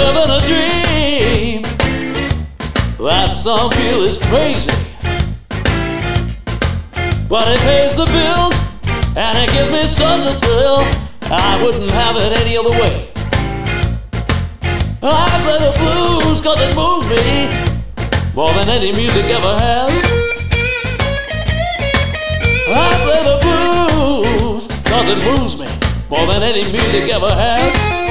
living a dream. That some feel is crazy, but it pays the bills and it gives me such a thrill. I wouldn't have it any other way. I play the blues 'cause it moves me more than any music ever has. I play the blues 'cause it moves me more than any music ever has.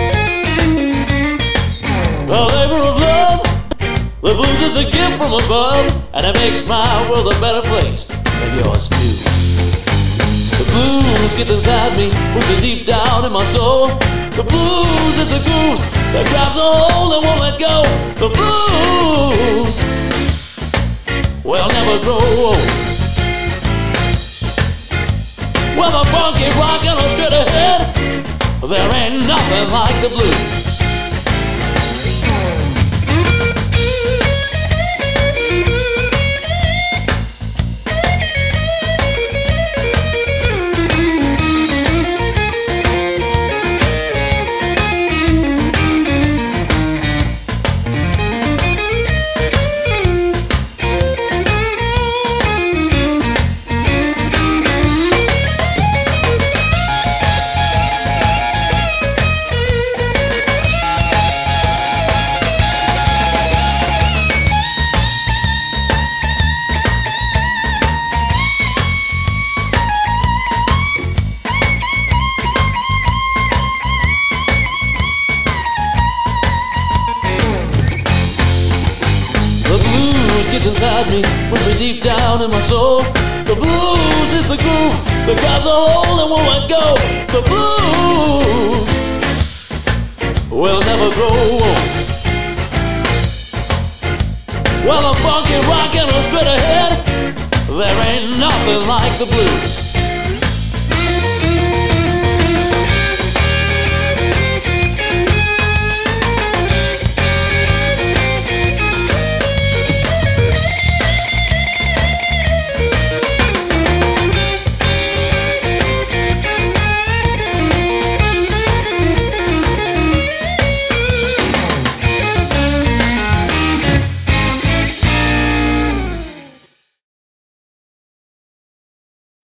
The labor of love, the blues is a gift from above, and it makes my world a better place, and yours too. The blues gets inside me, moving deep down in my soul. The blues is the groove that grabs a hold and won't let go. The blues will never grow old. Well, the funky rockin' or straight ahead, there ain't nothing like the blues. The blues gets inside me, puts me deep down in my soul. The blues is the groove that grabs a hold and won't let go. The blues will never grow old. Well, the funky rockin' or straight ahead, there ain't nothing like the blues.